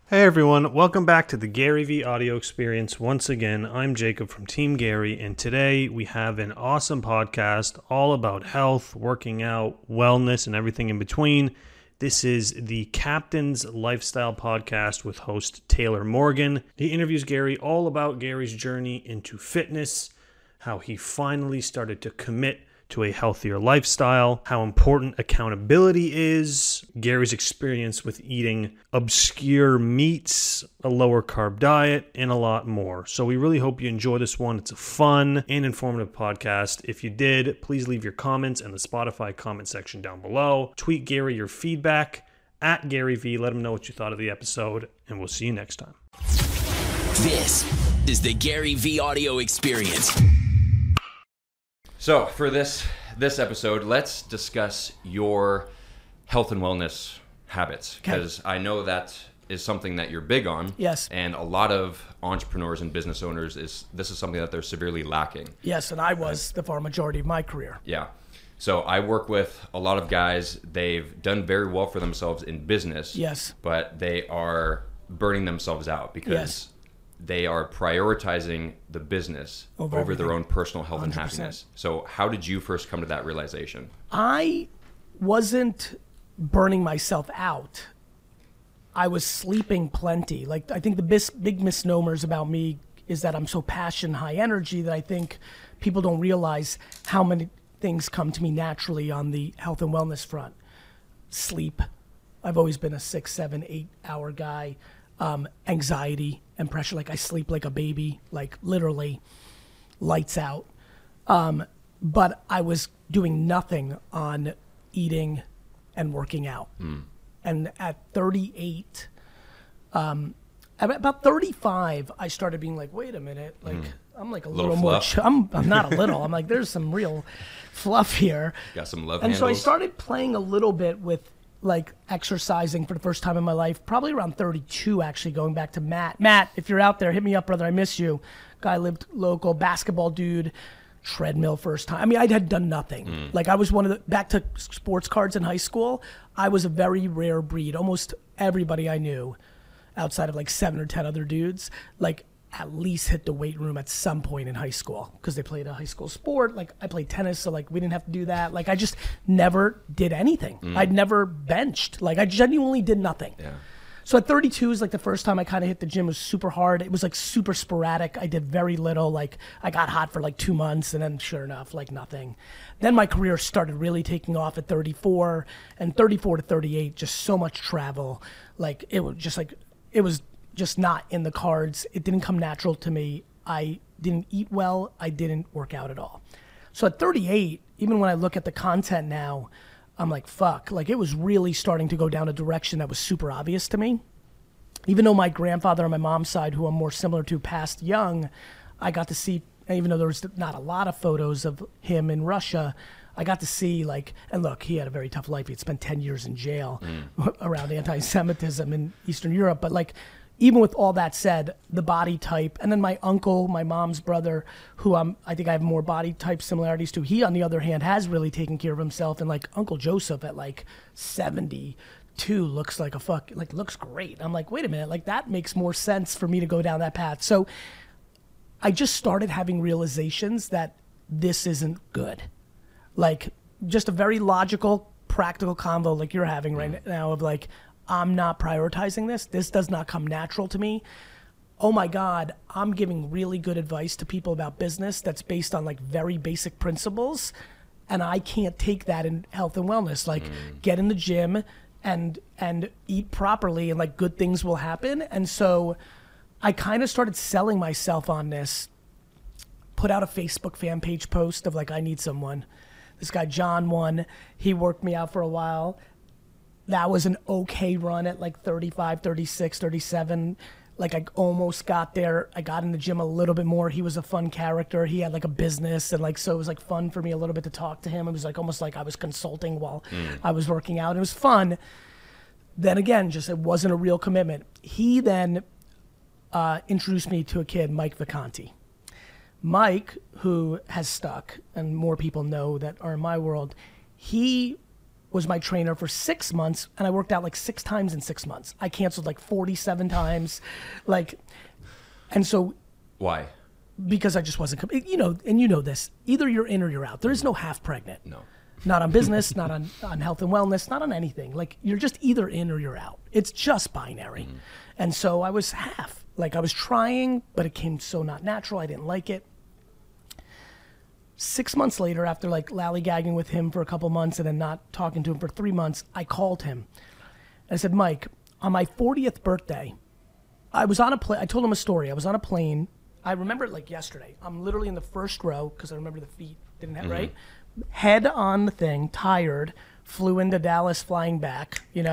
Hey everyone, welcome back to the Gary V audio experience. Once again, I'm Jacob from Team Gary, and today we have an awesome podcast all about health, working out, wellness, and everything in between. This is the Captain's Lifestyle Podcast with host Taylor Morgan. He interviews Gary all about Gary's journey into fitness, how he finally started to commit to a healthier lifestyle, how important accountability is, Gary's experience with eating obscure meats, a lower carb diet, and a lot more. So we really hope you enjoy this one. It's a fun and informative podcast. If you did, please leave your comments in the Spotify comment section down below. Tweet Gary your feedback at Gary V. Let him know what you thought of the episode, and we'll see you next time. This is the Gary V audio experience. So for this episode, let's discuss your health and wellness habits, because I know that is something that you're big on. Yes. And a lot of entrepreneurs and business owners, this is something that they're severely lacking. Yes, and I was the far majority of my career. Yeah. So I work with a lot of guys. They've done very well for themselves in business. Yes. But they are burning themselves out because they are prioritizing the business over their own personal health 100%. And happiness. So how did you first come to that realization? I wasn't burning myself out. I was sleeping plenty. Like, I think the big misnomers about me is that I'm so passionate, high energy, that I think people don't realize how many things come to me naturally on the health and wellness front. Sleep. I've always been a 6, 7, 8 hour guy. Anxiety and pressure. Like, I sleep like a baby, like literally lights out. But I was doing nothing on eating and working out. And at 38, about 35, I started being like, wait a minute, like I'm like a little more, I'm not a little, I'm like, there's some real fluff here. Got some love and handles. So I started playing a little bit with like exercising for the first time in my life, probably around 32, actually, going back to Matt. Matt, if you're out there, hit me up, brother. I miss you. Guy lived local, basketball dude, treadmill first time. I mean, I had done nothing. Like, I was one of the, back to sports cards in high school, I was a very rare breed. Almost everybody I knew, outside of like 7 or 10 other dudes, like at least hit the weight room at some point in high school because they played a high school sport. Like, I played tennis, so like we didn't have to do that. Like, I just never did anything. I'd never benched. Like, I genuinely did nothing. Yeah. So at 32 is like the first time I kind of hit the gym. It was super hard. It was like super sporadic. I did very little. Like, I got hot for like 2 months, and then sure enough, like nothing. Then my career started really taking off at 34, and 34 to 38, just so much travel. Like, it was just not in the cards. It didn't come natural to me. I didn't eat well. I didn't work out at all. So at 38, even when I look at the content now, I'm like, fuck. Like, it was really starting to go down a direction that was super obvious to me. Even though my grandfather on my mom's side, who I'm more similar to, passed young, I got to see, even though there was not a lot of photos of him in Russia, I got to see, like, and look, he had a very tough life. He'd spent 10 years in jail around anti-Semitism in Eastern Europe. But like, even with all that said, the body type, and then my uncle, my mom's brother, who I think I have more body type similarities to, he, on the other hand, has really taken care of himself. And like, Uncle Joseph at like 72 looks like looks great. I'm like, wait a minute, like, that makes more sense for me to go down that path. So I just started having realizations that this isn't good. Like, just a very logical, practical convo like you're having right now of like, I'm not prioritizing this. This does not come natural to me. Oh my God, I'm giving really good advice to people about business that's based on like very basic principles, and I can't take that in health and wellness. Like, get in the gym and eat properly, and like good things will happen. And so I kind of started selling myself on this, put out a Facebook fan page post of like, I need someone. This guy, John, won. He worked me out for a while. That was an okay run at like 35, 36, 37. Like, I almost got there. I got in the gym a little bit more. He was a fun character. He had like a business, and like, so it was like fun for me a little bit to talk to him. It was like almost like I was consulting while I was working out. It was fun. Then again, just, it wasn't a real commitment. He then introduced me to a kid, Mike Vacanti. Mike, who has stuck, and more people know that are in my world, he was my trainer for 6 months, and I worked out like 6 times in 6 months. I canceled like 47 times, and so. Why? Because I just wasn't, and you know this, either you're in or you're out. There is no half pregnant. No. Not on business, not on health and wellness, not on anything. Like, you're just either in or you're out. It's just binary. Mm-hmm. And so I was half. Like, I was trying, but it came so not natural. I didn't like it. 6 months later, after like lollygagging with him for a couple months and then not talking to him for 3 months, I called him. I said, Mike, on my 40th birthday, I was on a plane. I told him a story. I was on a plane. I remember it like yesterday. I'm literally in the first row because I remember the feet didn't have, right? Head on the thing, tired, flew into Dallas, flying back, And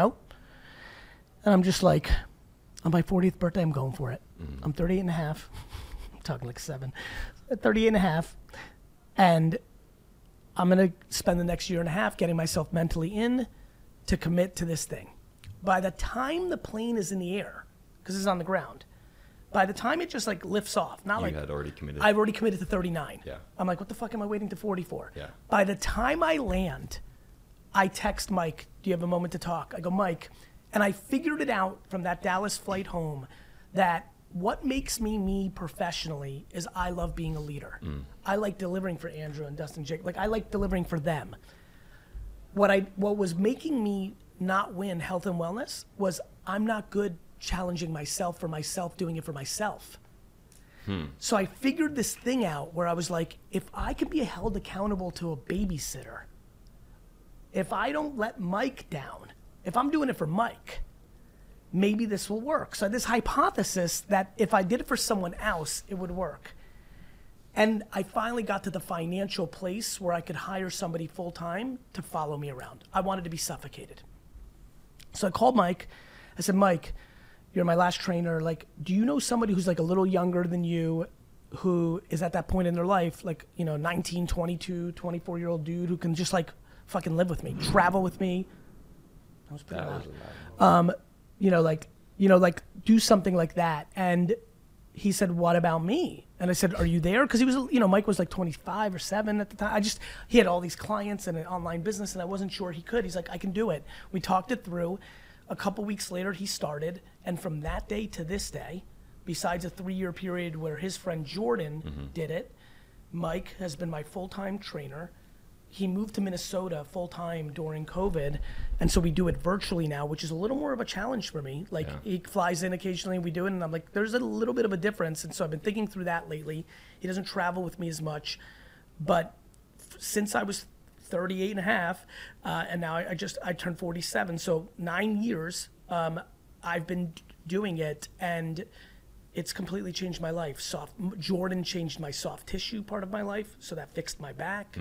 I'm just like, on my 40th birthday, I'm going for it. I'm 38 and a half. I'm talking like 7. 38 and a half. And I'm going to spend the next year and a half getting myself mentally in to commit to this thing. By the time the plane is in the air, because it's on the ground, by the time it just like lifts off, you had already committed. I've already committed to 39. Yeah. I'm like, what the fuck am I waiting to 44? Yeah. By the time I land, I text Mike, do you have a moment to talk? I go, Mike, and I figured it out from that Dallas flight home that what makes me professionally is I love being a leader. I like delivering for Andrew and Dustin Jake. Like, I like delivering for them. What was making me not win health and wellness was I'm not good challenging myself for myself, doing it for myself. So I figured this thing out where I was like, if I can be held accountable to a babysitter, if I don't let Mike down, if I'm doing it for Mike, maybe this will work. So this hypothesis that if I did it for someone else, it would work. And I finally got to the financial place where I could hire somebody full time to follow me around. I wanted to be suffocated. So I called Mike. I said, Mike, you're my last trainer. Like, do you know somebody who's like a little younger than you, who is at that point in their life, like, 19, 22, 24-year-old dude who can just like fucking live with me, travel with me? That was pretty loud. Like do something like that. And he said, what about me? And I said, are you there? Because he was, Mike was like 25 or 7 at the time. He had all these clients and an online business, and I wasn't sure he could. He's like, I can do it. We talked it through. A couple weeks later, he started. And from that day to this day, besides a 3-year period where his friend Jordan did it, Mike has been my full-time trainer. He moved to Minnesota full-time during COVID, and so we do it virtually now, which is a little more of a challenge for me. Like, he flies in occasionally, we do it, and I'm like, there's a little bit of a difference, and so I've been thinking through that lately. He doesn't travel with me as much, but since I was 38 and a half, and now I turned 47, so 9 years, I've been doing it, and it's completely changed my life. Jordan changed my soft tissue part of my life, so that fixed my back.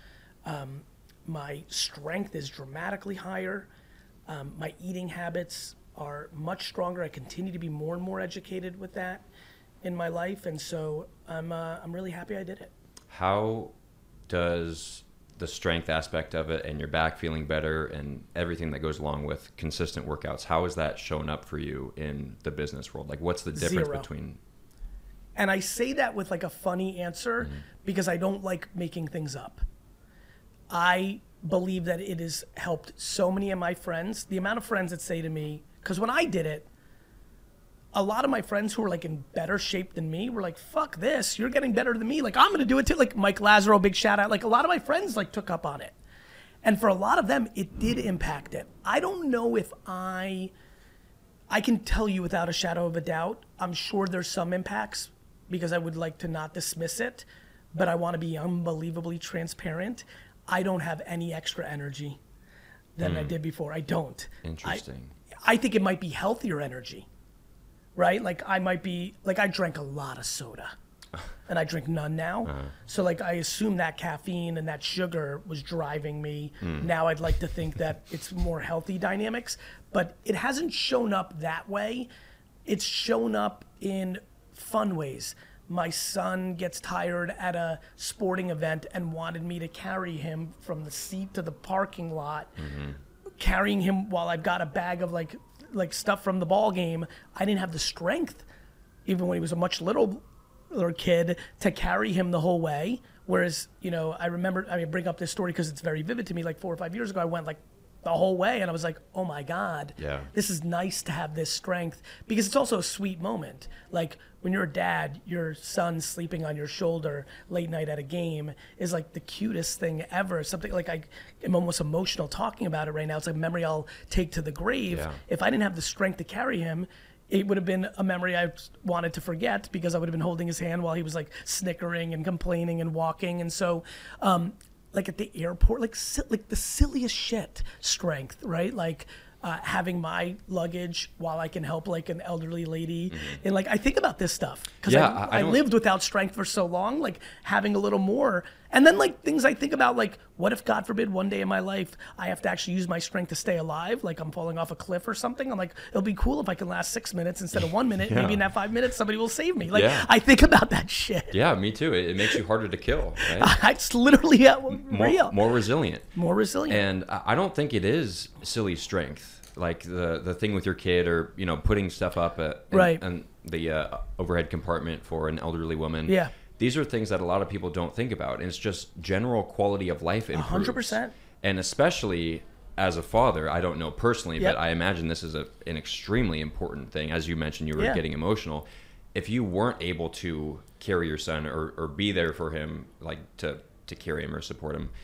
My strength is dramatically higher. My eating habits are much stronger. I continue to be more and more educated with that in my life, and so I'm really happy I did it. How does the strength aspect of it and your back feeling better and everything that goes along with consistent workouts, how has that shown up for you in the business world? Like, what's the difference 0. between? And I say that with like a funny answer because I don't like making things up. I believe that it has helped so many of my friends. The amount of friends that say to me, because when I did it, a lot of my friends who were like in better shape than me were like, fuck this, you're getting better than me. Like, I'm going to do it too. Like Mike Lazaro, big shout out. Like, a lot of my friends like took up on it. And for a lot of them, it did impact it. I don't know if I can tell you without a shadow of a doubt, I'm sure there's some impacts because I would like to not dismiss it, but I want to be unbelievably transparent. I don't have any extra energy than I did before. I don't. Interesting. I think it might be healthier energy, right? Like, I might be, like, I drank a lot of soda and I drink none now. So like, I assume that caffeine and that sugar was driving me. Now I'd like to think that it's more healthy dynamics, but it hasn't shown up that way. It's shown up in fun ways. My son gets tired at a sporting event and wanted me to carry him from the seat to the parking lot, carrying him while I've got a bag of like stuff from the ball game. I didn't have the strength, even when he was a much littler kid, to carry him the whole way. Whereas, I remember, I bring up this story because it's very vivid to me. Like 4 or 5 years ago, I went like the whole way. And I was like, oh my God, this is nice to have this strength, because it's also a sweet moment. Like when you're a dad, your son sleeping on your shoulder late night at a game is like the cutest thing ever. Something like I am almost emotional talking about it right now. It's like a memory I'll take to the grave. Yeah. If I didn't have the strength to carry him, it would have been a memory I wanted to forget, because I would have been holding his hand while he was like snickering and complaining and walking. And so, like at the airport, like the silliest shit strength, right? Like having my luggage while I can help like an elderly lady. And like, I think about this stuff because I lived without strength for so long, like having a little more. And then like things I think about, like, what if God forbid one day in my life, I have to actually use my strength to stay alive? Like I'm falling off a cliff or something. I'm like, it'll be cool if I can last 6 minutes instead of 1 minute. Maybe in that 5 minutes, somebody will save me. Like I think about that shit. Yeah, me too. It makes you harder to kill, right? It's literally real. More resilient. More resilient. And I don't think it is silly strength. Like the thing with your kid, or putting stuff up in the overhead compartment for an elderly woman. Yeah, these are things that a lot of people don't think about, and it's just general quality of life improves. 100%. And especially as a father, I don't know personally, but I imagine this is an extremely important thing. As you mentioned, you were getting emotional. If you weren't able to carry your son or be there for him, like to carry him or support him,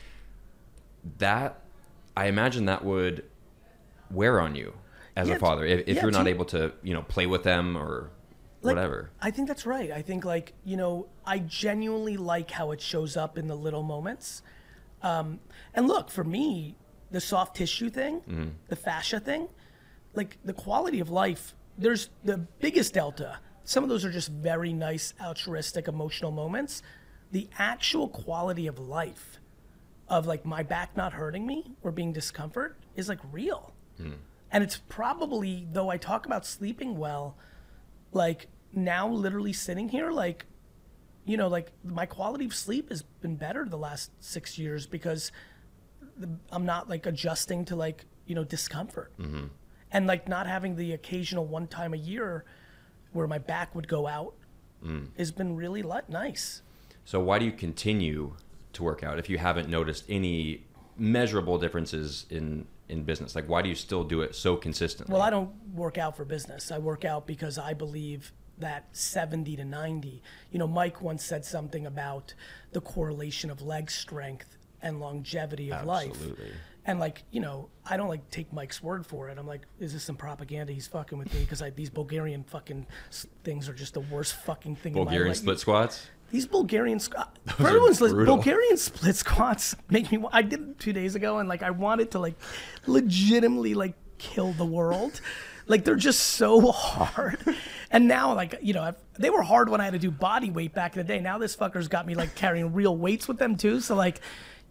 that I imagine that would wear on you as a father if you're not able to play with them or whatever. I think that's right. I think I genuinely like how it shows up in the little moments. And look, for me, the soft tissue thing, the fascia thing, like the quality of life, there's the biggest delta. Some of those are just very nice, altruistic, emotional moments. The actual quality of life of like my back not hurting me or being discomfort is like real. And it's probably, though I talk about sleeping well, like now literally sitting here, like, like my quality of sleep has been better the last 6 years because I'm not like adjusting to like, discomfort. And like not having the occasional one time a year where my back would go out has been really nice. So why do you continue to work out if you haven't noticed any measurable differences in business? Like, why do you still do it so consistently? Well, I don't work out for business. I work out because I believe that 70 to 90, Mike once said something about the correlation of leg strength and longevity of life. Absolutely. And like, I don't like take Mike's word for it. I'm like, is this some propaganda? He's fucking with me because these Bulgarian fucking things are just the worst fucking thing in my life. Bulgarian split squats? These Bulgarian for everyone's Bulgarian split squats make me. I did it 2 days ago, and like I wanted to like legitimately like kill the world. Like they're just so hard. And now like they were hard when I had to do body weight back in the day. Now this fucker's got me like carrying real weights with them too. So like,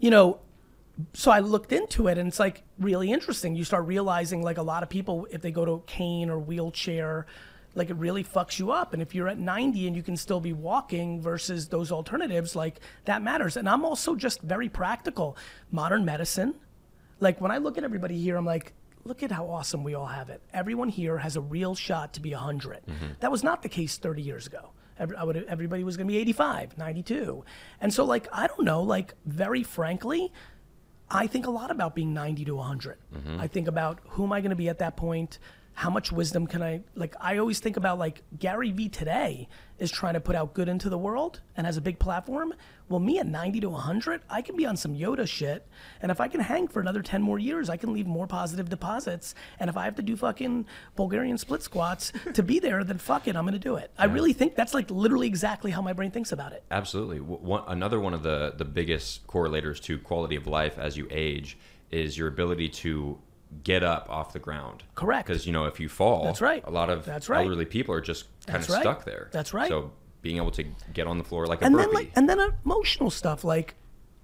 so I looked into it, and it's like really interesting. You start realizing like a lot of people, if they go to a cane or wheelchair, like it really fucks you up. And if you're at 90 and you can still be walking versus those alternatives, like that matters. And I'm also just very practical. Modern medicine. Like when I look at everybody here, I'm like, look at how awesome we all have it. Everyone here has a real shot to be 100. That was not the case 30 years ago. Everybody was gonna be 85, 92. And so like, I don't know, like very frankly, I think a lot about being 90 to 100. I think about who am I gonna be at that point? How much wisdom can I always think about like Gary Vee today is trying to put out good into the world and has a big platform. Well, me at 90 to 100, I can be on some Yoda shit. And if I can hang for another 10 more years, I can leave more positive deposits. And if I have to do fucking Bulgarian split squats to be there, then fuck it, I'm going to do it. I really think that's like literally exactly how my brain thinks about it. Absolutely. Another one of the biggest correlators to quality of life as you age is your ability to get up off the ground. Correct. Because, if you fall, that's right. A lot of elderly people are just kind of stuck there. That's right. So being able to get on the floor like a burpee. And then emotional stuff like,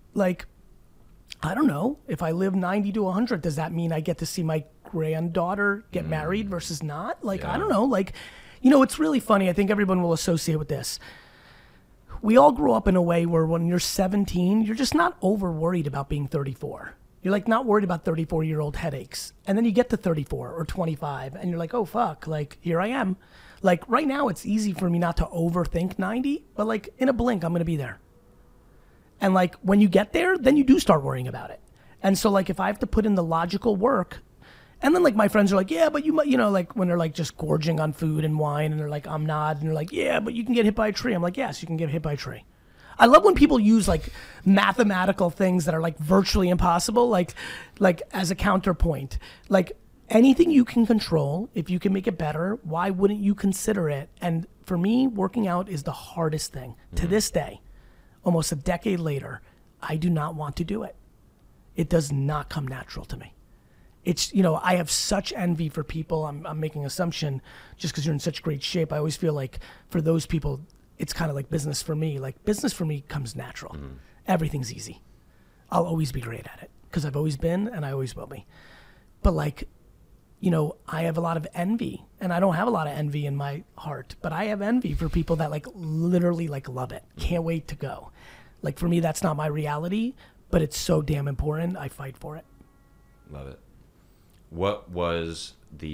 I don't know, if I live 90 to 100, does that mean I get to see my granddaughter get married versus not? Like, I don't know. Like, it's really funny. I think everyone will associate with this. We all grew up in a way where when you're 17, you're just not over worried about being 34. You're like not worried about 34-year-old headaches. And then you get to 34 or 25 and you're like, oh fuck, like here I am. Like right now it's easy for me not to overthink 90, but like in a blink I'm gonna be there. And like when you get there, then you do start worrying about it. And so like if I have to put in the logical work, and then like my friends are like, yeah, but you might, you know, like when they're like just gorging on food and wine, and they're like, I'm not, and they're like, yeah, but you can get hit by a tree. I'm like, yes, you can get hit by a tree. I love when people use like mathematical things that are like virtually impossible, like as a counterpoint. Like anything you can control, if you can make it better, why wouldn't you consider it? And for me, working out is the hardest thing. To this day, almost a decade later, I do not want to do it. It does not come natural to me. It's, you know, I have such envy for people. I'm making an assumption just because you're in such great shape. I always feel like for those people, it's kind of like business for me. Like business for me comes natural. Everything's easy. I'll always be great at it because I've always been and I always will be. But like, you know, I have a lot of envy, and I don't have a lot of envy in my heart, but I have envy for people that like literally like love it. Can't wait to go. Like for me, that's not my reality, but it's so damn important. I fight for it. Love it. What was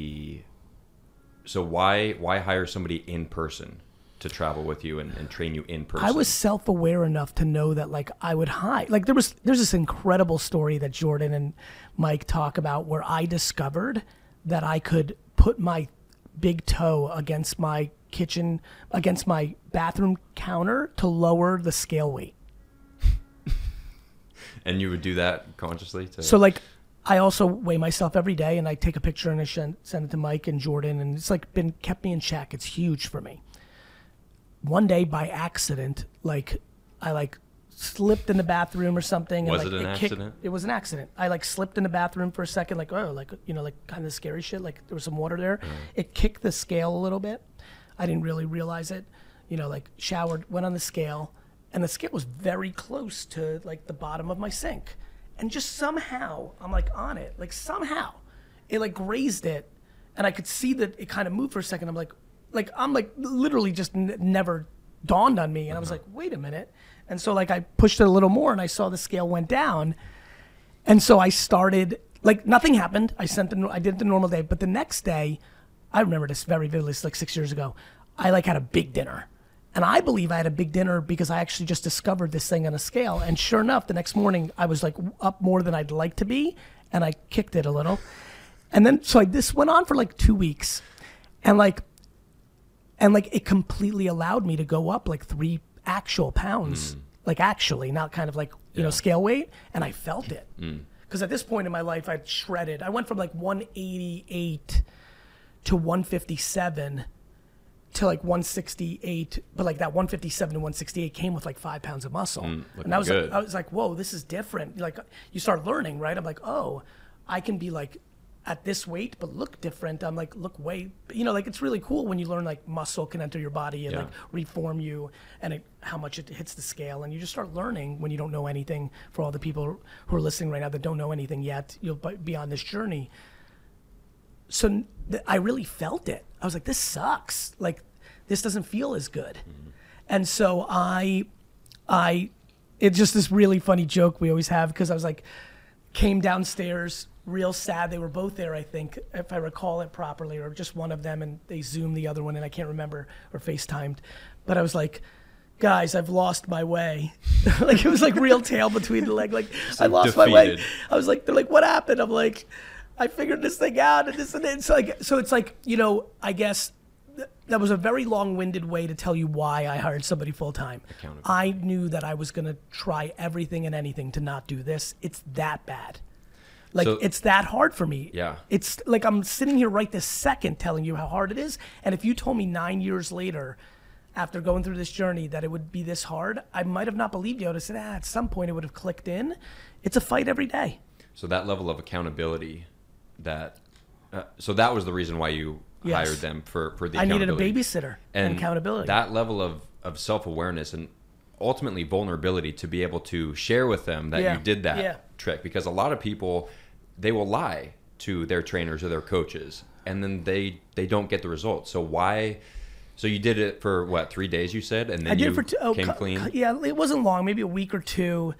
so why hire somebody in person to travel with you and train you in person? I was self-aware enough to know that like I would hide. Like there's this incredible story that Jordan and Mike talk about where I discovered that I could put my big toe against my bathroom counter to lower the scale weight. And you would do that consciously? So like, I also weigh myself every day, and I take a picture and I send it to Mike and Jordan, and it's like kept me in check. It's huge for me. One day by accident, like I like slipped in the bathroom or something. Was and, it an accident? It was an accident. I like slipped in the bathroom for a second, like, oh, like, you know, like kind of scary shit. Like there was some water there. It kicked the scale a little bit. I didn't really realize it. You know, like showered, went on the scale, and the scale was very close to like the bottom of my sink. And just somehow, I'm like on it, like somehow it like grazed it, and I could see that it kind of moved for a second. I'm like literally just never dawned on me. And I was like, wait a minute. And so like I pushed it a little more, and I saw the scale went down. And so I started, like nothing happened. I did the normal day, but the next day, I remember this very vividly, it's like 6 years ago, I like had a big dinner. And I believe I had a big dinner because I actually just discovered this thing on a scale. And sure enough, the next morning I was like up more than I'd like to be, and I kicked it a little. And then, so this went on for like 2 weeks, and it completely allowed me to go up like 3 actual pounds, like actually, not kind of like, you know, scale weight. And I felt it. Because at this point in my life, I'd shredded. I went from like 188 to 157 to like 168, but like that 157 to 168 came with like 5 pounds of muscle. And I was like, whoa, this is different. Like you start learning, right? I'm like, oh, I can be like at this weight, but look different. I'm like, look way, you know, like it's really cool when you learn like muscle can enter your body and like reform you, and how much it hits the scale. And you just start learning when you don't know anything. For all the people who are listening right now that don't know anything yet, you'll be on this journey. So I really felt it. I was like, this sucks. Like, this doesn't feel as good. And so it's just this really funny joke we always have, because I was like, came downstairs, real sad. They were both there, I think, if I recall it properly, or just one of them, and they Zoomed the other one, and I can't remember, or FaceTimed. But I was like, guys, I've lost my way. Like, it was like real tail between the leg. Like, I lost my way. I was like, they're like, what happened? I'm like, I figured this thing out, and this and that. So it's like, you know, I guess that was a very long-winded way to tell you why I hired somebody full-time. I knew that I was going to try everything and anything to not do this. It's that bad. Like, it's that hard for me. Yeah. It's like I'm sitting here right this second telling you how hard it is. And if you told me 9 years later, after going through this journey, that it would be this hard, I might have not believed you. I would have said, at some point it would have clicked in. It's a fight every day. So that level of accountability, so that was the reason why you hired them for the accountability. I needed a babysitter and accountability. That level of self-awareness and ultimately vulnerability to be able to share with them that you did that trick. Because a lot of people, they will lie to their trainers or their coaches, and then they don't get the results. So why? So you did it for what, 3 days you said, and then I did it for came clean? Yeah, it wasn't long, maybe a week or two.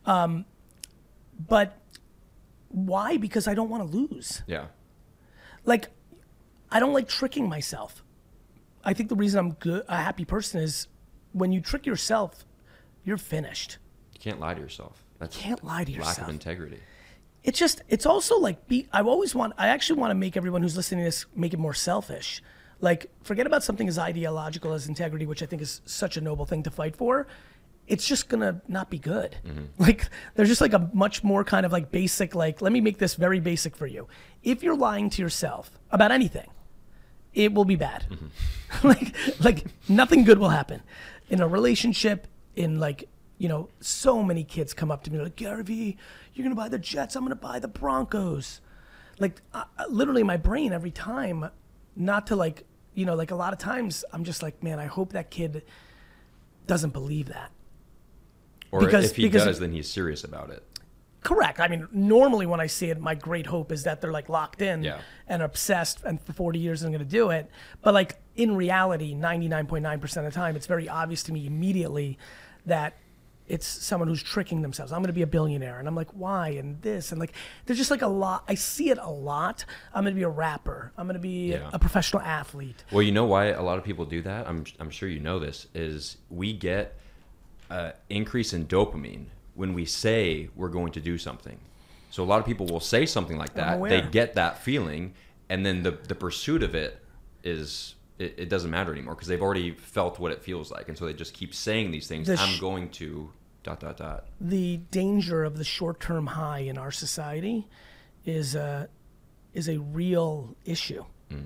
But why? Because I don't want to lose. Yeah. Like, I don't like tricking myself. I think the reason I'm a happy person is when you trick yourself, you're finished. You can't lie to yourself. You can't lie to yourself. Lack of integrity. it's also like, I actually want to make everyone who's listening to this, make it more selfish. Like, forget about something as ideological as integrity, which I think is such a noble thing to fight for. It's just gonna not be good. Like, there's just like a much more kind of like basic, like, let me make this very basic for you. If you're lying to yourself about anything, it will be bad. like nothing good will happen. In a relationship, in like, you know, so many kids come up to me like, Gary V, you're gonna buy the Jets, I'm gonna buy the Broncos. Like, literally my brain every time, not to like, you know, like a lot of times I'm just like, man, I hope that kid doesn't believe that. Or if he does, then he's serious about it. Correct. I mean, normally when I see it, my great hope is that they're like locked in and obsessed, and for 40 years I'm going to do it. But like in reality, 99.9% of the time, it's very obvious to me immediately that it's someone who's tricking themselves. I'm going to be a billionaire. And I'm like, why? And this. And like, there's just like a lot. I see it a lot. I'm going to be a rapper. I'm going to be a professional athlete. Well, you know why a lot of people do that? I'm sure you know this, is we get increase in dopamine when we say we're going to do something. So a lot of people will say something like that. They get that feeling, and then the pursuit of it is, it doesn't matter anymore because they've already felt what it feels like. And so they just keep saying these things. I'm going to ... The danger of the short-term high in our society is a real issue.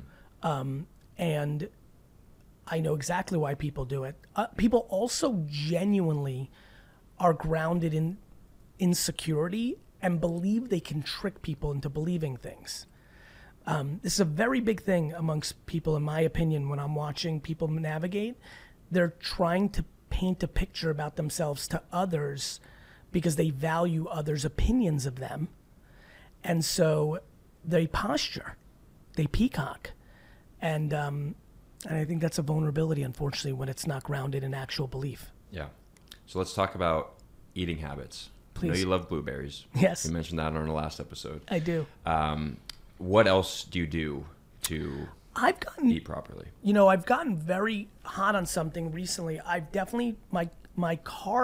And I know exactly why people do it. People also genuinely are grounded in insecurity and believe they can trick people into believing things. This is a very big thing amongst people, in my opinion, when I'm watching people navigate. They're trying to paint a picture about themselves to others because they value others' opinions of them. And so they posture, they peacock. And I think that's a vulnerability, unfortunately, when it's not grounded in actual belief. Yeah. So let's talk about eating habits. Please. I know you love blueberries. Yes. We mentioned that on our last episode. I do. What else do you do to eat properly? You know, I've gotten very hot on something recently. I've definitely, my bad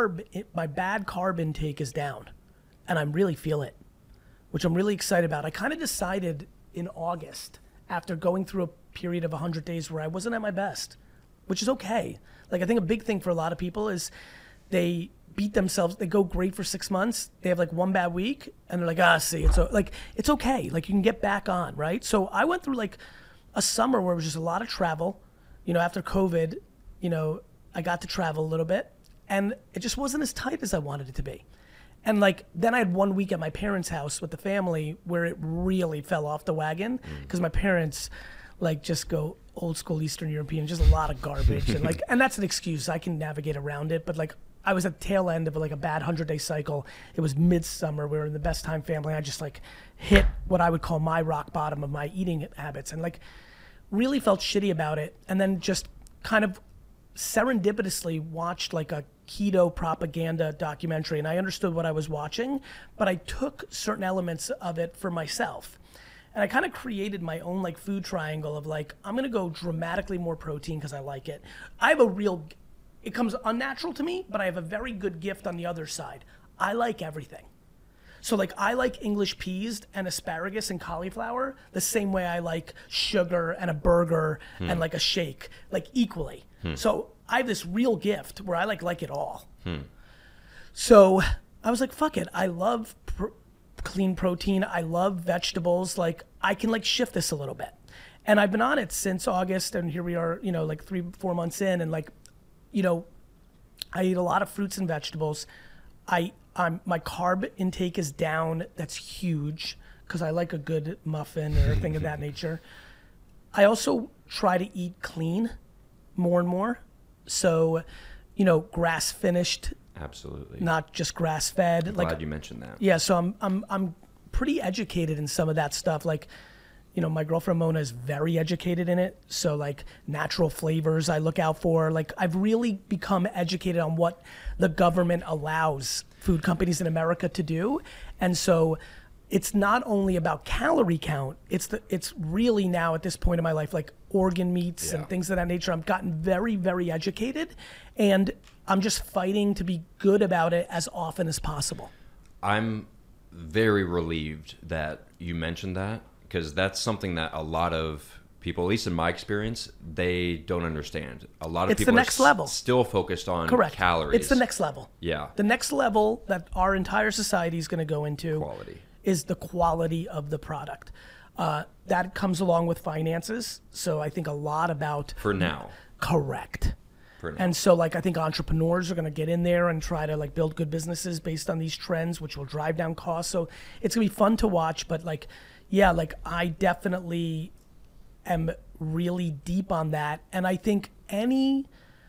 carb intake is down, and I really feel it, which I'm really excited about. I kind of decided in August, after going through a period of 100 days where I wasn't at my best, which is okay. Like, I think a big thing for a lot of people is they beat themselves. They go great for 6 months. They have like one bad week and they're like, it's okay. Like, you can get back on, right? So I went through like a summer where it was just a lot of travel. You know, after COVID, you know, I got to travel a little bit and it just wasn't as tight as I wanted it to be. And like, then I had 1 week at my parents' house with the family where it really fell off the wagon because my parents like just go old school Eastern European, just a lot of garbage. And like, and that's an excuse. I can navigate around it. But like, I was at the tail end of like a bad 100-day cycle. It was midsummer. We were in the best time family. I just like hit what I would call my rock bottom of my eating habits and like really felt shitty about it. And then just kind of serendipitously watched like a keto propaganda documentary, and I understood what I was watching, but I took certain elements of it for myself. And I kind of created my own like food triangle of like, I'm gonna go dramatically more protein because I like it. I have it comes unnatural to me, but I have a very good gift on the other side. I like everything. So like, I like English peas and asparagus and cauliflower the same way I like sugar and a burger and like a shake, like equally. So I have this real gift where I like it all. So I was like, fuck it. I love clean protein. I love vegetables. Like, I can like shift this a little bit. And I've been on it since August, and here we are, you know, like 3-4 months in, and like, you know, I eat a lot of fruits and vegetables. My carb intake is down. That's huge because I like a good muffin or a thing of that nature. I also try to eat clean more and more. So, you know, grass finished. Absolutely. Not just grass fed. I'm glad you mentioned that. Yeah, so I'm pretty educated in some of that stuff. Like, you know, my girlfriend Mona is very educated in it. So like natural flavors I look out for. Like, I've really become educated on what the government allows food companies in America to do. And so it's not only about calorie count, it's really now at this point in my life, like organ meats and things of that nature. I've gotten very, very educated, and I'm just fighting to be good about it as often as possible. I'm very relieved that you mentioned that, because that's something that a lot of people, at least in my experience, they don't understand. A lot of It's people the next level. Still focused on Correct. calories. It's the next level. Yeah. The next level that our entire society is going to go into Quality. is the quality of the product. That comes along with finances. So I think a lot about For now. correct. For now. And so like I think entrepreneurs are going to get in there and try to like build good businesses based on these trends, which will drive down costs. So it's going to be fun to watch. But like, yeah, like I definitely am really deep on that. And I think any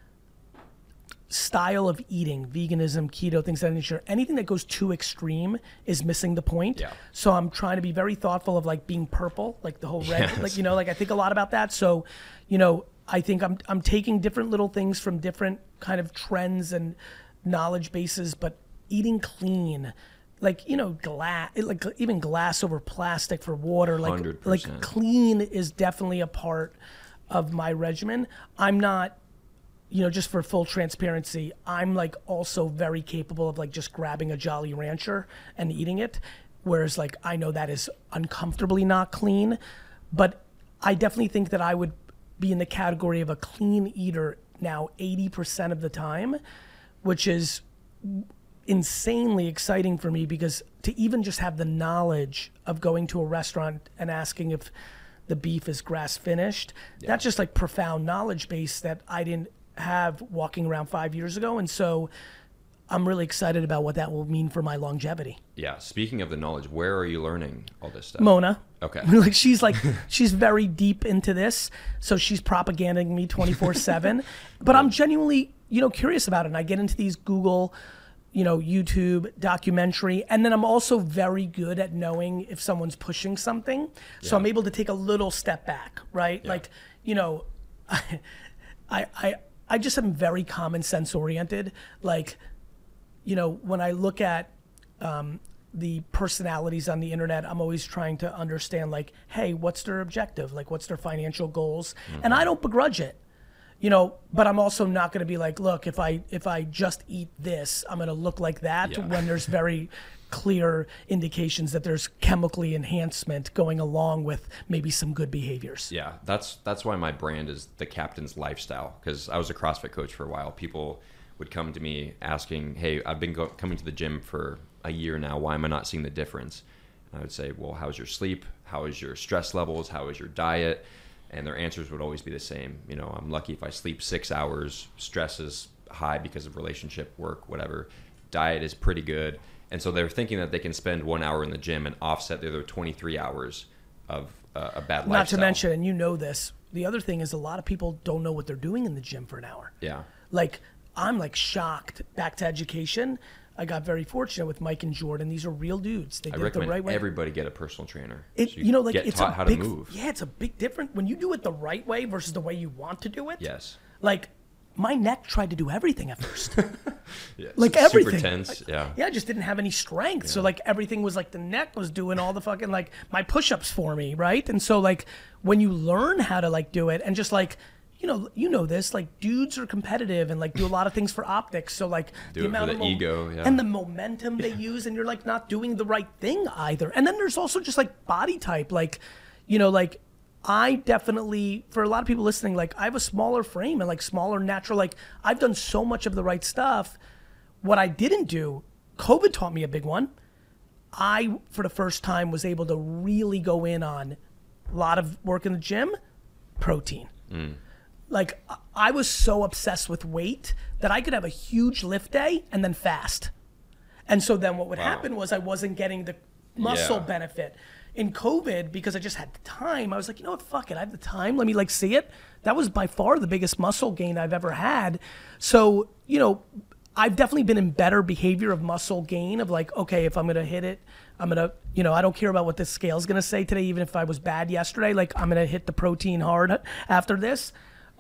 style of eating, veganism, keto, things of that nature, anything that goes too extreme is missing the point. Yeah. So I'm trying to be very thoughtful of like being purple, like the whole red, Yes. like, you know, like I think a lot about that. So, you know, I think I'm taking different little things from different kind of trends and knowledge bases, but eating clean, like, you know, glass, like even glass over plastic for water, like 100%. clean is definitely a part of my regimen. I'm not, you know, just for full transparency, I'm like also very capable of like just grabbing a Jolly Rancher and eating it. Whereas like, I know that is uncomfortably not clean, but I definitely think that I would be in the category of a clean eater now 80% of the time, which is insanely exciting for me because to even just have the knowledge of going to a restaurant and asking if the beef is grass finished, that's just like profound knowledge base that I didn't have walking around 5 years ago. And so I'm really excited about what that will mean for my longevity. Yeah. Speaking of the knowledge, where are you learning all this stuff? Mona. Okay. Like she's very deep into this, so she's propaganding me 24/7. But I'm genuinely, you know, curious about it. And I get into these Google, you know, YouTube documentary, and then I'm also very good at knowing if someone's pushing something. So I'm able to take a little step back, right? Yeah. Like, you know, I just am very common sense oriented. Like, you know, when I look at the personalities on the internet, I'm always trying to understand like, hey, what's their objective? Like, what's their financial goals? And I don't begrudge it, you know, but I'm also not going to be like, look, if I just eat this, I'm going to look like that Yeah. when there's very clear indications that there's chemically enhancement going along with maybe some good behaviors. Yeah, that's why my brand is the Captain's Lifestyle, because I was a CrossFit coach for a while. People would come to me asking, hey, I've been coming to the gym for a year now. Why am I not seeing the difference? And I would say, well, how's your sleep? How is your stress levels? How is your diet? And their answers would always be the same. You know, I'm lucky if I sleep 6 hours. Stress is high because of relationship, work, whatever. Diet is pretty good. And so they're thinking that they can spend 1 hour in the gym and offset the other 23 hours of a bad lifestyle. Not to mention, and you know this, the other thing is a lot of people don't know what they're doing in the gym for an hour. Yeah. Like, I'm like shocked. Back to education, I got very fortunate with Mike and Jordan. These are real dudes. They I did it the recommend right way. everybody get a personal trainer. It, So you know, like get it's taught a how big, to move. Yeah, it's a big difference when you do it the right way versus the way you want to do it. Yes. Like, my neck tried to do everything at first. Yeah, Like super everything. tense. Yeah. Yeah, I just didn't have any strength. So like everything was like the neck was doing all the fucking like my push-ups for me, right? And so like when you learn how to like do it and just like, you know this, like dudes are competitive and like do a lot of things for optics. So like Do it for the ego, yeah. and the momentum they use, and you're like not doing the right thing either. And then there's also just like body type, like, you know, like I definitely, for a lot of people listening, like I have a smaller frame and like smaller natural, like I've done so much of the right stuff. What I didn't do, COVID taught me a big one. I, for the first time, was able to really go in on a lot of work in the gym, protein. Like I was so obsessed with weight that I could have a huge lift day and then fast. And so then what would happen was I wasn't getting the muscle Yeah. benefit. In COVID, because I just had the time, I was like, you know what, fuck it, I have the time, let me like see it. That was by far the biggest muscle gain I've ever had. So, you know, I've definitely been in better behavior of muscle gain of like, okay, if I'm gonna hit it, I'm gonna, you know, I don't care about what the scale's gonna say today, even if I was bad yesterday, like I'm gonna hit the protein hard after this.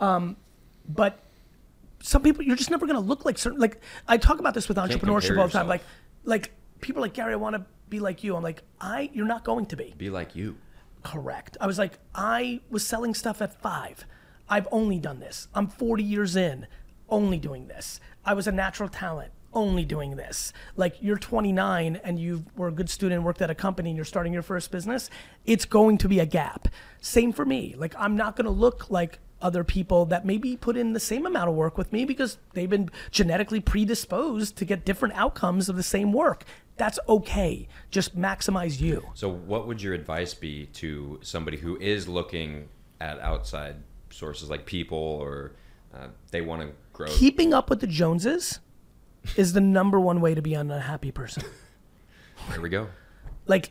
But some people, you're just never gonna look like certain, like I talk about this with entrepreneurship compare all the time. yourself. Like people are like, Gary, I wanna be like you. I'm like, you're not going to be. Be like you. Correct. I was like, I was selling stuff at 5. I've only done this. I'm 40 years in, only doing this. I was a natural talent, only doing this. Like you're 29 and you were a good student, worked at a company, and you're starting your first business. It's going to be a gap. Same for me. Like I'm not going to look like other people that maybe put in the same amount of work with me because they've been genetically predisposed to get different outcomes of the same work. That's okay. Just maximize you. So what would your advice be to somebody who is looking at outside sources like people, or they want to grow? Keeping up with the Joneses is the number one way to be an unhappy person. There we go. Like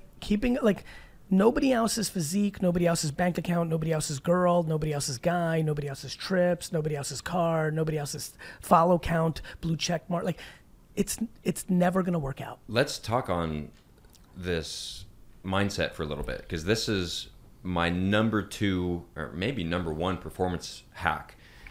nobody else's physique, nobody else's bank account, nobody else's girl, nobody else's guy, nobody else's trips, nobody else's car, nobody else's follow count, blue check mark. Like it's never going to work out. Let's talk on this mindset for a little bit, because this is my number 2 or maybe number 1 performance hack,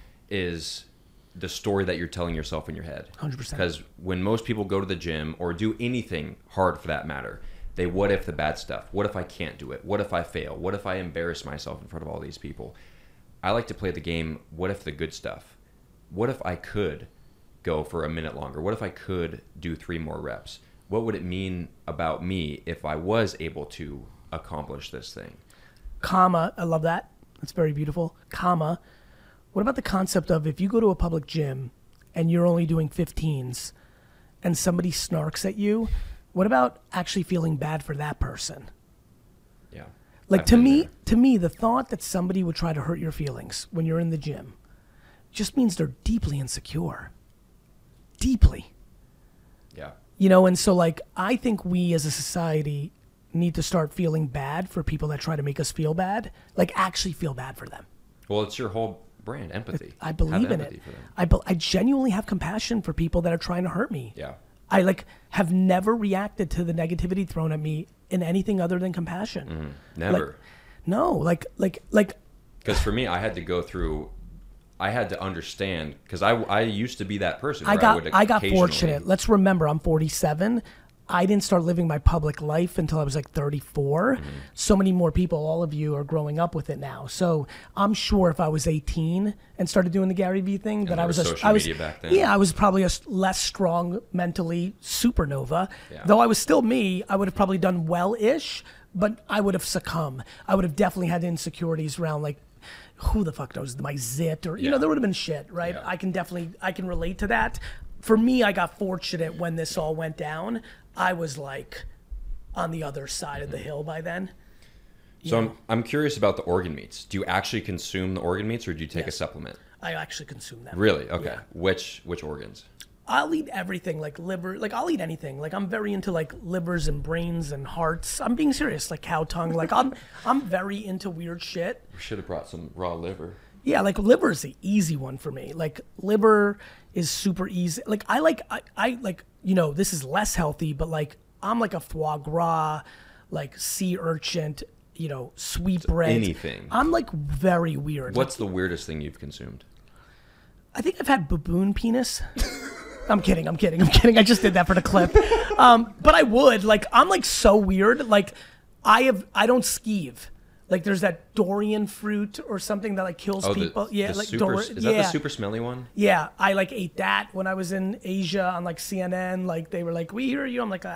is the story that you're telling yourself in your head. 100%. Because when most people go to the gym or do anything hard for that matter, they what if the bad stuff. What if I can't do it? What if I fail? What if I embarrass myself in front of all these people? I like to play the game, what if the good stuff? What if I could go for a minute longer? What if I could do 3 more reps? What would it mean about me if I was able to accomplish this thing? Comma, I love that. That's very beautiful. Comma, what about the concept of if you go to a public gym and you're only doing 15s and somebody snarks at you, what about actually feeling bad for that person? Yeah. Like I've to been me, the thought that somebody would try to hurt your feelings when you're in the gym just means they're deeply insecure. Deeply. Yeah. You know, and so like I think we as a society need to start feeling bad for people that try to make us feel bad. Like actually feel bad for them. Well, it's your whole brand, empathy. I believe Have in it. empathy for them. I genuinely have compassion for people that are trying to hurt me. Yeah. I like have never reacted to the negativity thrown at me in anything other than compassion. Never. Like, no, like Because for me, I had to understand, because I used to be that person. Where I got occasionally- fortunate. Let's remember, I'm 47. I didn't start living my public life until I was like 34. So many more people, all of you, are growing up with it now. So I'm sure if I was 18 and started doing the Gary Vee thing, that there I was was social media back then. Yeah, I was probably a less strong mentally supernova. Yeah. Though I was still me, I would have probably done well-ish, but I would have succumbed. I would have definitely had insecurities around like, who the fuck knows my zit, or you know, there would have been shit, right? Yeah. I can relate to that. For me, I got fortunate when this all went down. I was like on the other side of the hill by then. So I'm curious about the organ meats. Do you actually consume the organ meats, or do you take a Yes. supplement? I actually consume them. Really? Okay. Yeah. Which organs? I'll eat everything, like liver, like I'll eat anything. Like I'm very into like livers and brains and hearts. I'm being serious, like cow tongue. Like I'm very into weird shit. We should have brought some raw liver. Yeah, like liver is the easy one for me. Like liver is super easy. Like I like, you know, this is less healthy, but like I'm like a foie gras, like sea urchin, you know, sweetbread. Anything. I'm like very weird. What's the weirdest thing you've consumed? I think I've had baboon penis. I'm kidding. I just did that for the clip. But I would, like, I'm like so weird. Like I don't skeeve. Like there's that durian fruit or something that like kills people. Yeah, like super, is that the super smelly one? Yeah, I like ate that when I was in Asia on like CNN. Like they were like, "We hear you." I'm like,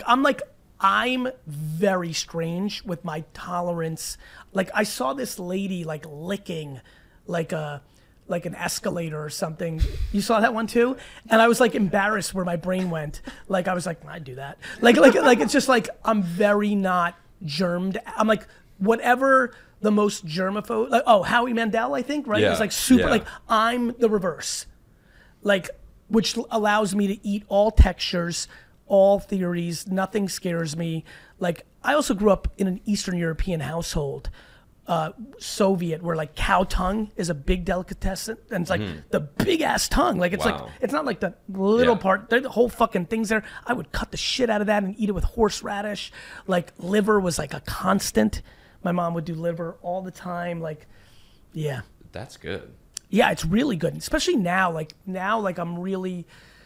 I'm very strange with my tolerance. Like I saw this lady like licking like an escalator or something. You saw that one too? And I was like embarrassed where my brain went. Like I was like, I'd do that. Like it's just like I'm very not germed. I'm like whatever the most germaphobe. Like Howie Mandel, I think, right? Yeah, It's like super. yeah. Like I'm the reverse. Like which allows me to eat all textures, all theories. Nothing scares me. Like I also grew up in an Eastern European household. Soviet, where like cow tongue is a big delicatessen, and it's like the big ass tongue. Like it's Wow. like it's not like the little Yeah. part. The whole fucking thing's there. I would cut the shit out of that and eat it with horseradish. Like liver was like a constant. My mom would do liver all the time. Like, yeah, That's good. yeah, it's really good, especially now. Like I'm really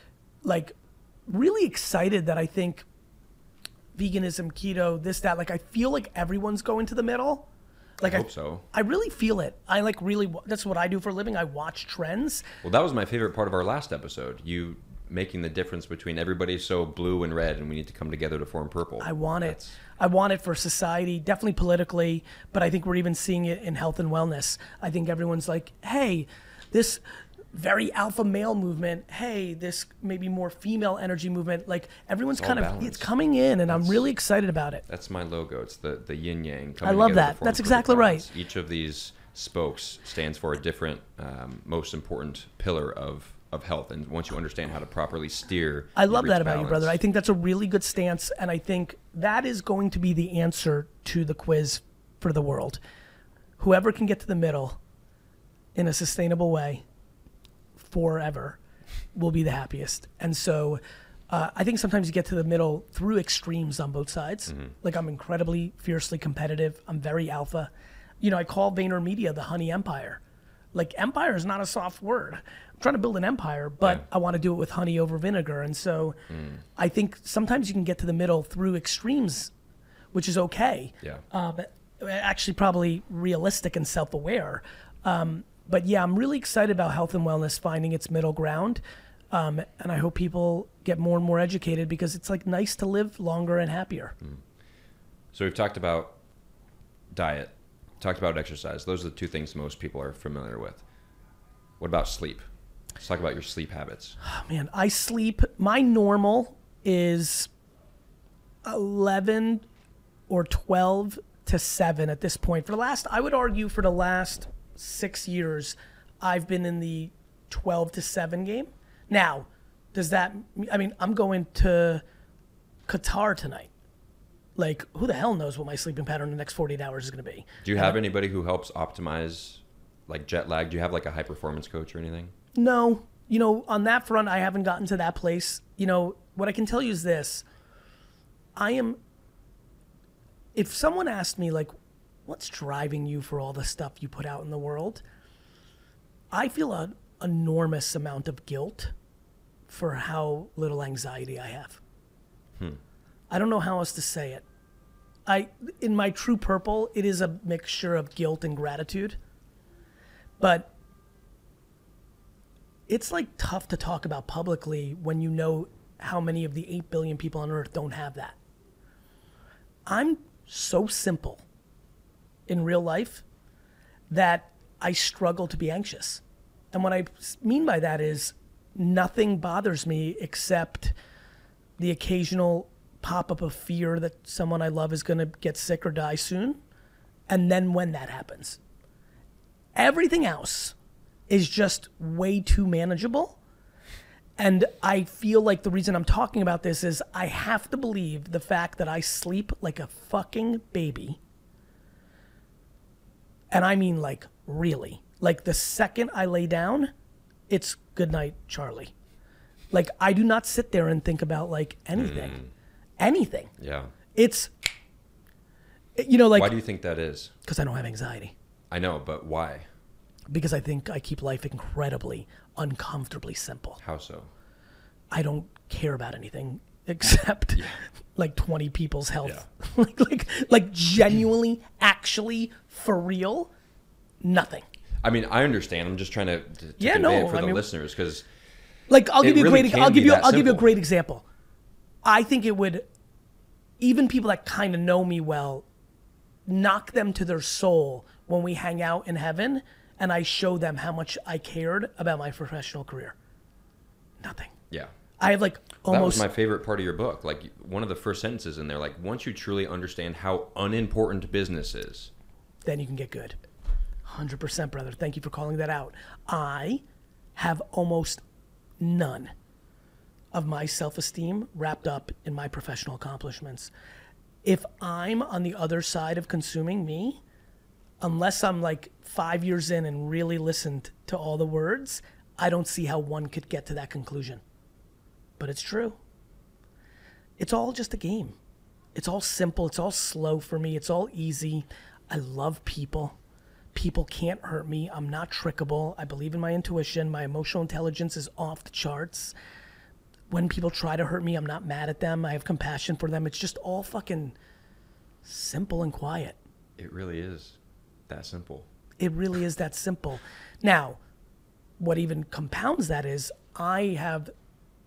excited that I think veganism, keto, this, that. Like I feel like everyone's going to the middle. Like I hope so. I really feel it. I like really. That's what I do for a living. I watch trends. Well, that was my favorite part of our last episode. You making the difference between everybody's so blue and red and we need to come together to form purple. I want it. I want it for society, definitely politically, but I think we're even seeing it in health and wellness. I think everyone's like, hey, this very alpha male movement, hey, this maybe more female energy movement, like everyone's It's all kind of, balanced. it's coming in, and I'm really excited about it. That's my logo. It's the yin yang. I love that. That's exactly right. Each of these spokes stands for a different, most important pillar of health. And once you understand how to properly steer, I love reach that about you, brother. I balance. think that's a really good stance, and I think that is going to be the answer to the quiz for the world. Whoever can get to the middle in a sustainable way forever will be the happiest. And so I think sometimes you get to the middle through extremes on both sides. Like I'm incredibly fiercely competitive. I'm very alpha. You know, I call VaynerMedia the honey empire. Like empire is not a soft word. I'm trying to build an empire, but Yeah. I want to do it with honey over vinegar. And so I think sometimes you can get to the middle through extremes, which is okay. Yeah. But actually probably realistic and self-aware. But yeah, I'm really excited about health and wellness finding its middle ground. And I hope people get more and more educated because it's like nice to live longer and happier. So we've talked about diet, talked about exercise. Those are the two things most people are familiar with. What about sleep? Let's talk about your sleep habits. Oh, man, I sleep. My normal is 11 or 12 to 7 at this point. I would argue for the last 6 years, I've been in the 12 to 7 game. Now, I'm going to Qatar tonight. Like, who the hell knows what my sleeping pattern in the next 48 hours is going to be? Do you have anybody who helps optimize like jet lag? Do you have like a high performance coach or anything? No, you know, on that front, I haven't gotten to that place. You know, what I can tell you is this. If someone asked me, like, what's driving you for all the stuff you put out in the world? I feel an enormous amount of guilt for how little anxiety I have. I don't know how else to say it. In my true purple, it is a mixture of guilt and gratitude. But it's like tough to talk about publicly when you know how many of the 8 billion people on earth don't have that. I'm so simple in real life that I struggle to be anxious. And what I mean by that is nothing bothers me except the occasional pop-up of fear that someone I love is going to get sick or die soon. And then when that happens, everything else is just way too manageable. And I feel like the reason I'm talking about this is I have to believe the fact that I sleep like a fucking baby. And I mean like really. Like the second I lay down, it's good night, Charlie. Like I do not sit there and think about like anything. Anything. Yeah. It's, you know, like. Why do you think that is? Because I don't have anxiety. I know, but why? Because I think I keep life incredibly, uncomfortably simple. How so? I don't care about anything except like 20 people's health. Yeah. like genuinely, actually, for real, nothing. I mean, I understand. I'm just trying to Yeah, convey no, it for I the mean- listeners because Like I'll give you a really great. can I'll be give you. that I'll give you a simple. great example. I think it would, even people that kind of know me well, knock them to their soul when we hang out in heaven and I show them how much I cared about my professional career. Nothing. yeah. I have like That was almost. my favorite part of your book. Like one of the first sentences in there, like once you truly understand how unimportant business is. Then you can get good. 100%, brother. Thank you for calling that out. I have almost none of my self-esteem wrapped up in my professional accomplishments. If I'm on the other side of consuming me, unless I'm like 5 years in and really listened to all the words, I don't see how one could get to that conclusion. But it's true. It's all just a game. It's all simple. It's all slow for me. It's all easy. I love people. People can't hurt me. I'm not trickable. I believe in my intuition. My emotional intelligence is off the charts. When people try to hurt me, I'm not mad at them. I have compassion for them. It's just all fucking simple and quiet. It really is that simple. It really is that simple. Now, what even compounds that is I have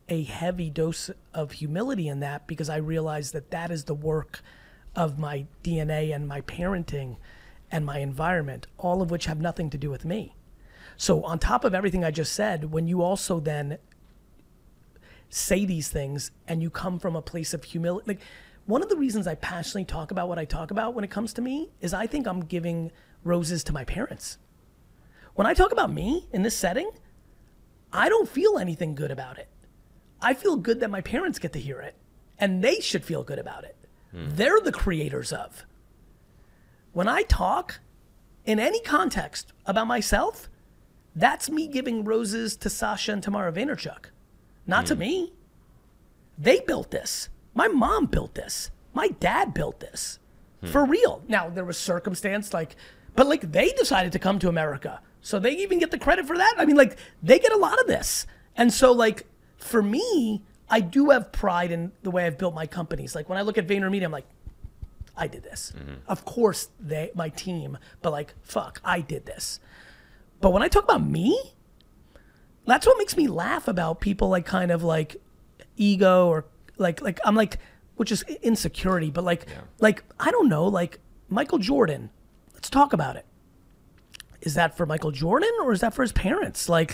a heavy dose of humility in that, because I realized that that is the work of my DNA and my parenting and my environment, all of which have nothing to do with me. So on top of everything I just said, when you also then say these things and you come from a place of humility, like one of the reasons I passionately talk about what I talk about when it comes to me is I think I'm giving roses to my parents. When I talk about me in this setting, I don't feel anything good about it. I feel good that my parents get to hear it, and they should feel good about it. They're the creators of. When I talk in any context about myself, that's me giving roses to Sasha and Tamara Vaynerchuk, not to me. They built this. My mom built this. My dad built this. For real. Now, there was circumstance but they decided to come to America. So they even get the credit for that. I mean, they get a lot of this. And so, for me, I do have pride in the way I've built my companies. Like, when I look at VaynerMedia, I'm like, I did this. Of course, my team, but fuck, I did this. But when I talk about me, that's what makes me laugh about people ego or I'm which is insecurity, but I don't know, Michael Jordan, let's talk about it. Is that for Michael Jordan or is that for his parents? I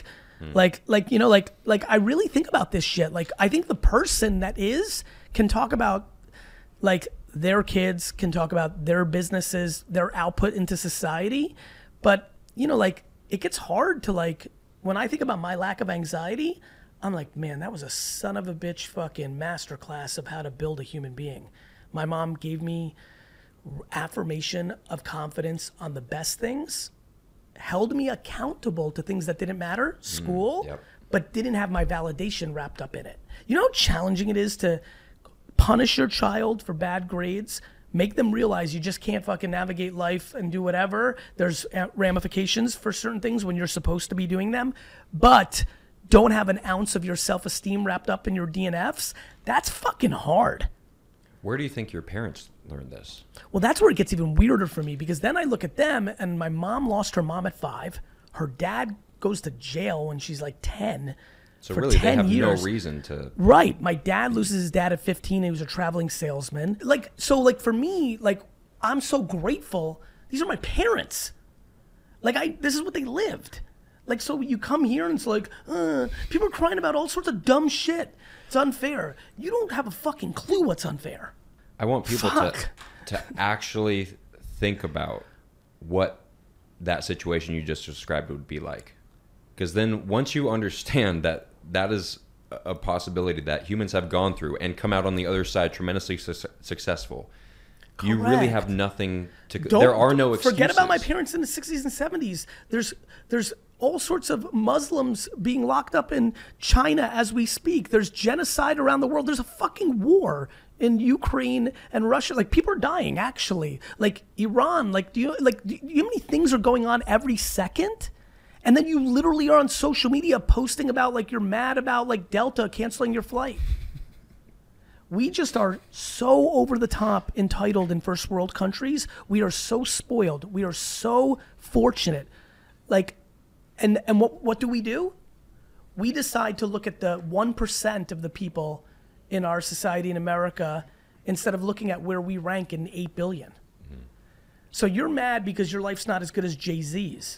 really think about this shit. I think the person that can talk about their kids, can talk about their businesses, their output into society. But, it gets hard to when I think about my lack of anxiety, I'm like, man, that was a son of a bitch fucking masterclass of how to build a human being. My mom gave me affirmation of confidence on the best things, held me accountable to things that didn't matter, school, but didn't have my validation wrapped up in it. You know how challenging it is to punish your child for bad grades, make them realize you just can't fucking navigate life and do whatever. There's ramifications for certain things when you're supposed to be doing them, but don't have an ounce of your self-esteem wrapped up in your DNFs. That's fucking hard. Where do you think your parents learned this? Well, that's where it gets even weirder for me, because then I look at them, and my mom lost her mom at 5. Her dad goes to jail when she's 10. So for really, 10 they have years. no reason to. Right. My dad loses his dad at 15. And he was a traveling salesman. For me, I'm so grateful. These are my parents. This is what they lived. So you come here and it's people are crying about all sorts of dumb shit. It's unfair. You don't have a fucking clue what's unfair. I want people to actually think about what that situation you just described would be like. Because then once you understand that that is a possibility that humans have gone through and come out on the other side tremendously successful, Correct. you really have nothing to. There are no excuses. Forget about my parents in the 60s and 70s. There's all sorts of Muslims being locked up in China as we speak. There's genocide around the world. There's a fucking war in Ukraine and Russia. People are dying, actually. Iran. Do you know how many things are going on every second? And then you literally are on social media posting about you're mad about Delta canceling your flight. We just are so over the top entitled in first world countries. We are so spoiled. We are so fortunate. And what do? We decide to look at the 1% of the people in our society in America instead of looking at where we rank in 8 billion. So you're mad because your life's not as good as Jay-Z's.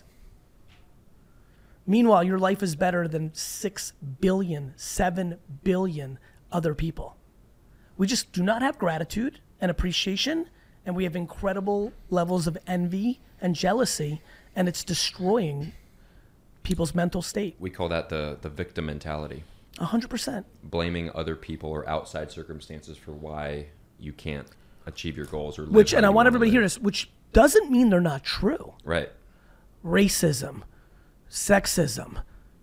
Meanwhile, your life is better than 6 billion, 7 billion other people. We just do not have gratitude and appreciation, and we have incredible levels of envy and jealousy, and it's destroying people's mental state. We call that the victim mentality. 100%. Blaming other people or outside circumstances for why you can't achieve your goals or live And I want everybody to hear this, which doesn't mean they're not true. Right. Racism, sexism,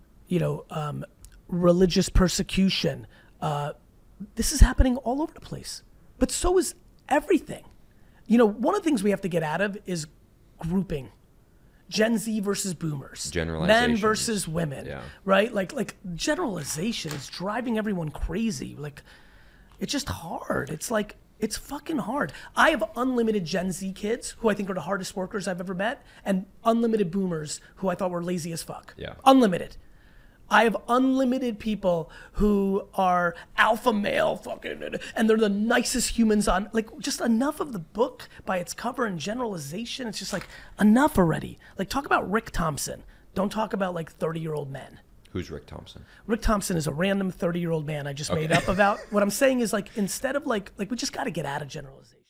religious persecution. This is happening all over the place. But so is everything. One of the things we have to get out of is grouping. Gen Z versus boomers. Men versus women. Yeah. Right? Generalization is driving everyone crazy. It's just hard. It's fucking hard. I have unlimited Gen Z kids who I think are the hardest workers I've ever met, and unlimited boomers who I thought were lazy as fuck. Yeah. Unlimited. I have unlimited people who are alpha male fucking, and they're the nicest humans on, like, just enough of the book by its cover and generalization. It's just like, enough already. Like, talk about Rick Thompson. Don't talk about like 30-year-old men. Who's Rick Thompson? Rick Thompson is a random 30-year-old man I just made up about. What I'm saying is, like, instead of like we just got to get out of generalization.